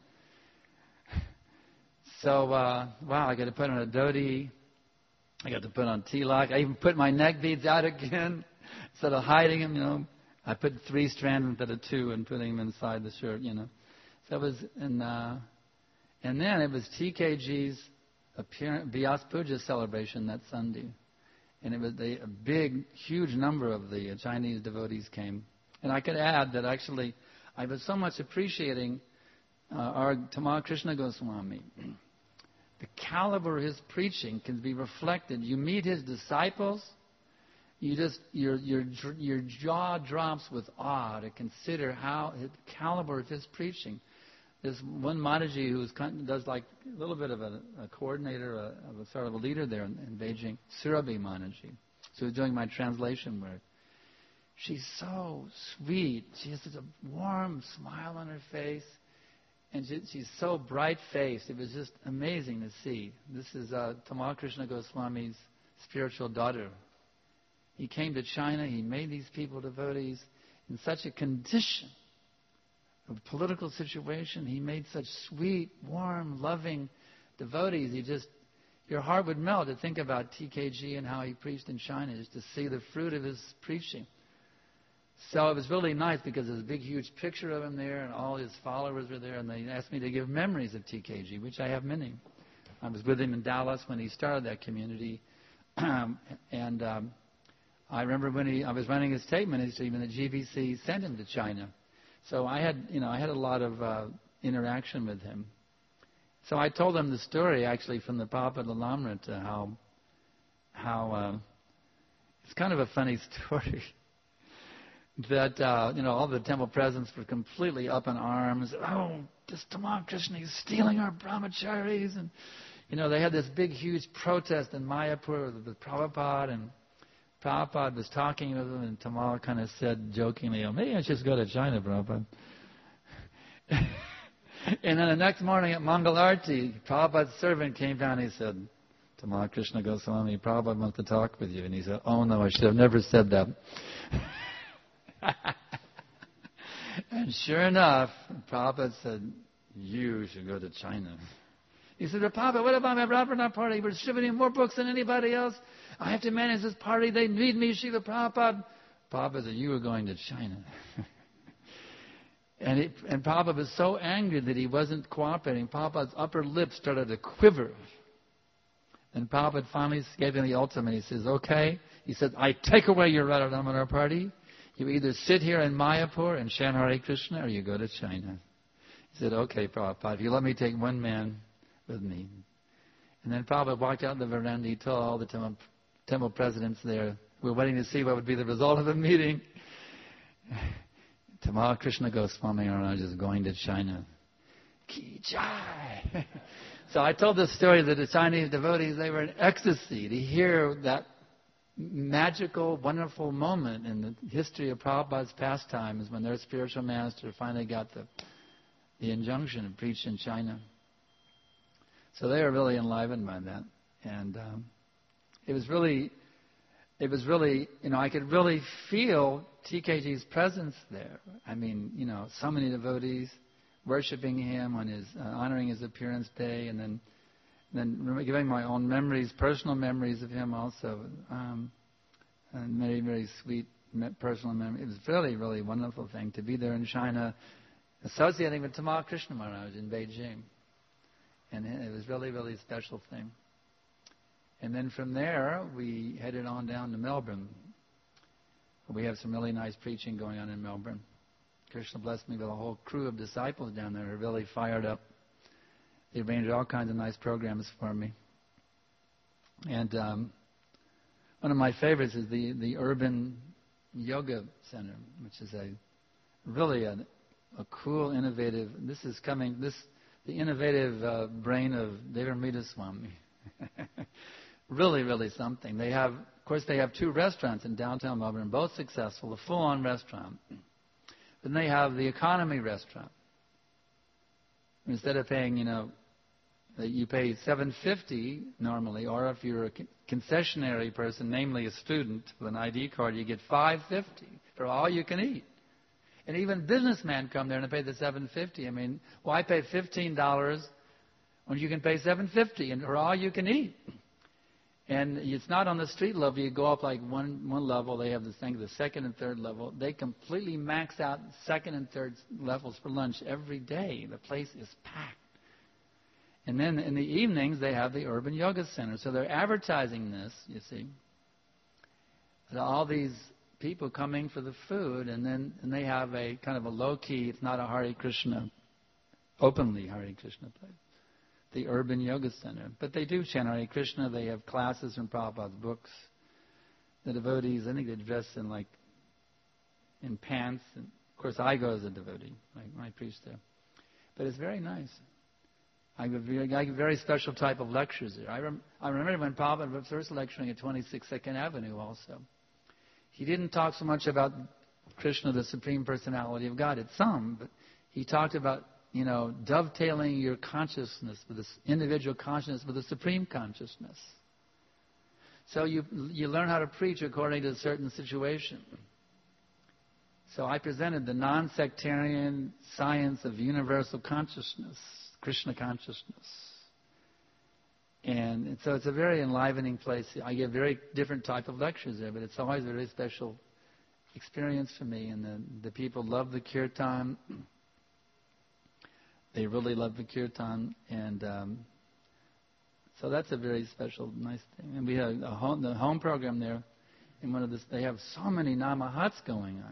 So, uh, wow, I got to put on a dhoti. I got to put on tilak. I even put my neck beads out again. Instead of hiding them, you know. I put three strands instead of two and putting them inside the shirt, you know. So it was, in, uh, and then it was T K G's appearance, Vyas Puja celebration that Sunday. And it was a, a big, huge number of the uh, Chinese devotees came. And I could add that actually I was so much appreciating uh, our Tamal Krishna Goswami. The caliber of his preaching can be reflected. You meet his disciples, you just your your your jaw drops with awe to consider how the caliber of his preaching. There's one Mataji who does like a little bit of a, a coordinator, a, of a sort of a leader there in, in Beijing, Surabhi Mataji. So he's doing my translation work. She's so sweet. She has such a warm smile on her face. And she, she's so bright-faced. It was just amazing to see. This is uh, Tamal Krishna Goswami's spiritual daughter. He came to China. He made these people devotees in such a condition of political situation. He made such sweet, warm, loving devotees. He just, your heart would melt to think about T K G and how he preached in China, just to see the fruit of his preaching. So it was really nice because there's a big, huge picture of him there, and all his followers were there, and they asked me to give memories of T K G, which I have many. I was with him in Dallas when he started that community, and um, I remember when he, I was running his tape ministry when the G B C sent him to China. So I had, you know, I had a lot of uh, interaction with him. So I told him the story actually from the Papa Lalamrit, uh, how, how uh, it's kind of a funny story. That, uh, you know, all the temple presidents were completely up in arms. Oh, this Tamal Krishna is stealing our brahmacharis. And, you know, they had this big, huge protest in Mayapur with, with Prabhupada. And Prabhupada was talking with them, and Tamal kind of said jokingly, oh, maybe I should just go to China, Prabhupada. And then the next morning at Mangal Arti, Prabhupada's servant came down and he said, Tamal Krishna Goswami, Prabhupada wants to talk with you. And he said, oh, no, I should have never said that. And sure enough, Prabhupada said, you should go to China. He said, Prabhupada, what about my Ravana party? We're distributing more books than anybody else. I have to manage this party. They need me, Srila Prabhupada. Prabhupada said, you were going to China. and, it, and Prabhupada was so angry that he wasn't cooperating. Prabhupada's upper lip started to quiver. And Prabhupada finally gave him the ultimate. He says, okay. He said, I take away your Radharamanar party. You either sit here in Mayapur and chant Hare Krishna, or you go to China. He said, okay, Prabhupada, if you let me take one man with me, And then Prabhupada walked out the veranda. He told all the temple, temple presidents there, we're waiting to see what would be the result of the meeting. Tomorrow Krishna Goswami Maharaj is going to China. Ki Jai! So I told this story that the Chinese devotees, they were in ecstasy to hear that magical, wonderful moment in the history of Prabhupada's pastimes when their spiritual master finally got the, the injunction to preach in China. So they were really enlivened by that. And um, it was really, it was really, you know, I could really feel T K G's presence there. I mean, you know, so many devotees worshiping him on his, uh, honoring his appearance day, and then then giving my own memories, personal memories of him also, um, and very, very sweet personal memories. It was really, really wonderful thing to be there in China, associating with Tamal Krishna Maharaj in Beijing. And it was really, really a special thing. And then from there, we headed on down to Melbourne. We have some really nice preaching going on in Melbourne. Krishna blessed me with a whole crew of disciples down there who are really fired up. They arranged all kinds of nice programs for me. And um, one of my favorites is the, the Urban Yoga Center, which is a really a, a cool, innovative, this is coming, this the innovative uh, brain of Devamrita Swami. Really, really something. They have, of course, they have two restaurants in downtown Melbourne, both successful, a full-on restaurant. Then they have the economy restaurant. Instead of paying, you know, you pay seven fifty normally, or if you're a concessionary person, namely a student with an I D card, you get five fifty for all you can eat. And even businessmen come there and pay the seven fifty. I mean, why pay fifteen dollars when you can pay seven fifty and for all you can eat? And it's not on the street level. You go up like one one level. They have this thing, the second and third level. They completely max out second and third levels for lunch every day. The place is packed. And then in the evenings, they have the Urban Yoga Center. So they're advertising this, you see. All these people coming for the food, and then and they have a kind of a low-key, it's not a Hare Krishna, openly Hare Krishna place. The Urban Yoga Center. But they do chant Hare Krishna. They have classes from Prabhupada's books. The devotees, I think they dress in like, in pants. And of course, I go as a devotee. I, I preach there. But it's very nice. I give, I give very special type of lectures there. I, rem, I remember when Prabhupada was first lecturing at twenty-six Second Avenue also. He didn't talk so much about Krishna, the Supreme Personality of God. It's some, but he talked about, you know, dovetailing your consciousness with this individual consciousness with the supreme consciousness. So you you learn how to preach according to a certain situation. So I presented the non-sectarian science of universal consciousness, Krishna consciousness. And, and so it's a very enlivening place. I give very different type of lectures there, but it's always a very special experience for me. And the, the people love the kirtan. They really love the kirtan, and um, so that's a very special, nice thing. And we have a home, the home program there. In one of this, they have so many namahats going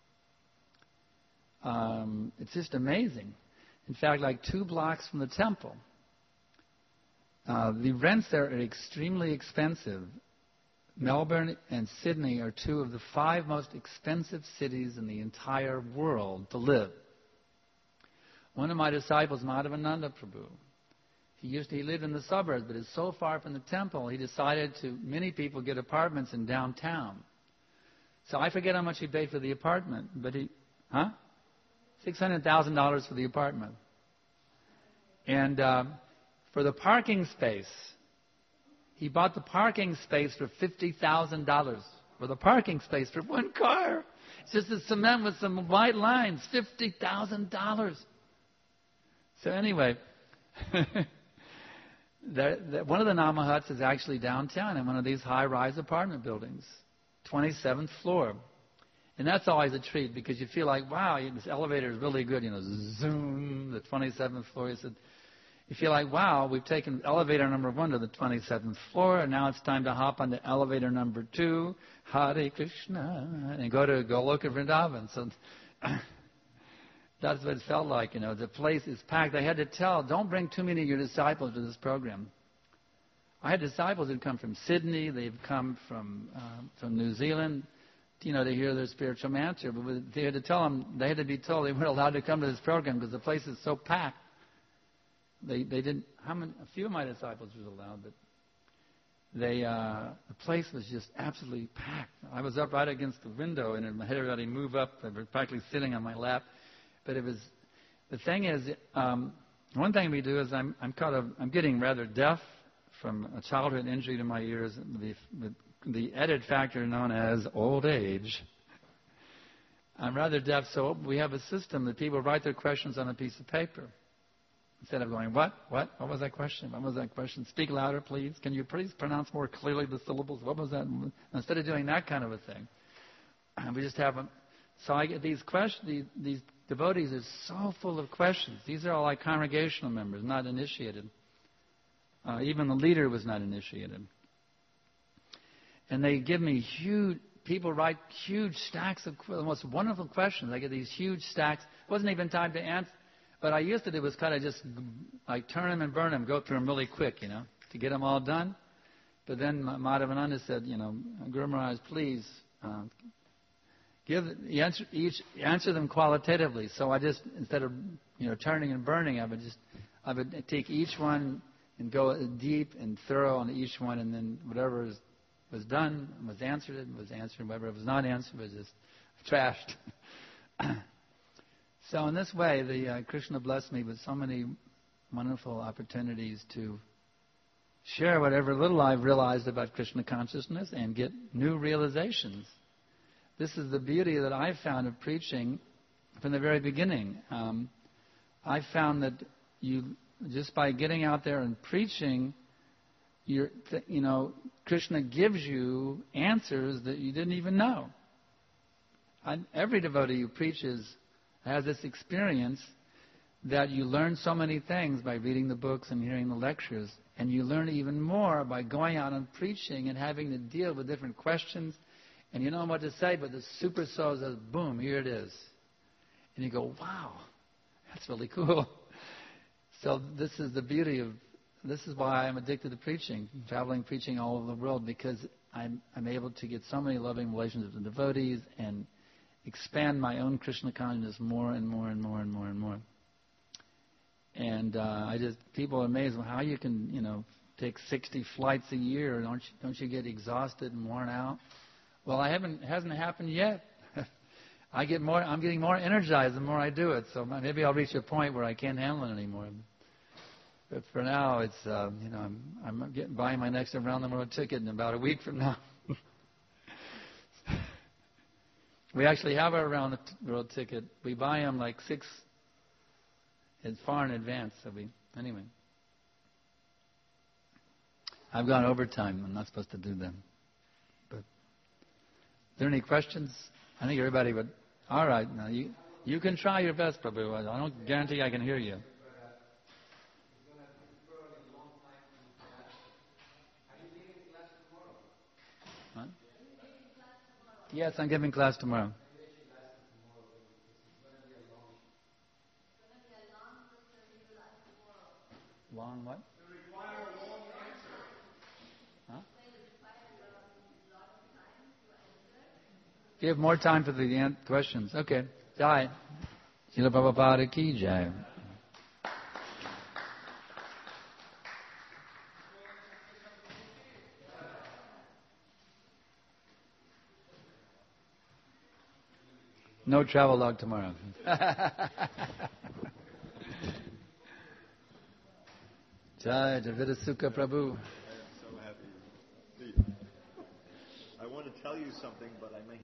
on. Um, it's just amazing. In fact, like two blocks from the temple, uh, the rents there are extremely expensive. Melbourne and Sydney are two of the five most expensive cities in the entire world to live. One of my disciples, Madhavananda Prabhu, he used to, he lived in the suburbs, but it's so far from the temple, he decided to, many people get apartments in downtown. So I forget how much he paid for the apartment, but he, huh? six hundred thousand dollars for the apartment. And uh, for the parking space, he bought the parking space for fifty thousand dollars. For the parking space for one car. It's just a cement with some white lines, fifty thousand dollars. So anyway, there, there, one of the Namahats is actually downtown in one of these high-rise apartment buildings, twenty-seventh floor. And that's always a treat because you feel like, wow, this elevator is really good. You know, zoom, the twenty-seventh floor. You, said, you feel like, wow, we've taken elevator number one to the twenty-seventh floor, and now it's time to hop on to elevator number two, Hare Krishna, and go to Goloka Vrindavan. So that's what it felt like, you know. The place is packed. They had to tell, don't bring too many of your disciples to this program. I had disciples who'd come from Sydney. They've come from uh, from New Zealand, you know, to hear their spiritual master. But they had to tell them, they had to be told they weren't allowed to come to this program because the place is so packed. They they didn't. How many? A few of my disciples was allowed, but they uh, the place was just absolutely packed. I was up right against the window, and I had everybody move up. They were practically sitting on my lap. But it was the thing is, um, one thing we do is I'm I'm kind of I'm getting rather deaf from a childhood injury to my ears, the, the, the added factor known as old age. I'm rather deaf, so we have a system that people write their questions on a piece of paper. Instead of going, what, what, what was that question? What was that question? Speak louder, please. Can you please pronounce more clearly the syllables? What was that? Instead of doing that kind of a thing, we just have them. So I get these questions, these, these devotees are so full of questions. These are all like congregational members, not initiated. Uh, even the leader was not initiated. And they give me huge, people write huge stacks of the most wonderful questions. I get these huge stacks. It wasn't even time to answer. What I used to do was kind of just like turn them and burn them, go through them really quick, you know, to get them all done. But then Madhavananda said, you know, Guru Maharaj, please uh, give answer, each answer them qualitatively. So I just, instead of, you know, turning and burning, I would just, I would take each one and go deep and thorough on each one, and then whatever was, was done was answered, was answered. Whatever was not answered was just trashed. So in this way, the uh, Krishna blessed me with so many wonderful opportunities to share whatever little I've realized about Krishna consciousness and get new realizations. This is the beauty that I found of preaching from the very beginning. Um, I found that you, just by getting out there and preaching, you're, you know, Krishna gives you answers that you didn't even know. I, every devotee who preaches has this experience that you learn so many things by reading the books and hearing the lectures, and you learn even more by going out and preaching and having to deal with different questions, and you don't know what to say, but the super soul says, boom, here it is. And you go, wow, that's really cool. So this is the beauty of, this is why I'm addicted to preaching, traveling, preaching all over the world, because I'm, I'm able to get so many loving relationships with devotees and expand my own Krishna consciousness more and more and more and more and more. And uh, I just, people are amazed how you can, you know, take sixty flights a year. Don't you, don't you get exhausted and worn out? Well, I haven't, it hasn't happened yet. I get more, I'm getting more energized the more I do it. So maybe I'll reach a point where I can't handle it anymore. But for now, it's, uh, you know, I'm, I'm getting, buying my next around the world ticket in about a week from now. We actually have our round the world ticket. We buy them like six, it's far in advance. So we, anyway. I've gone overtime. I'm not supposed to do them. But, are there any questions? I think everybody would. All right, now you you can try your best, Prabhu. I don't guarantee I can hear you. Huh? Yes, I'm giving class tomorrow. Long what? Huh? Give more time for the an- questions. Okay. Jai. Srila Prabhupada ki jai. No travel log tomorrow. Jai Javita Sukha Prabhu. I am so happy. I want to tell you something, but I may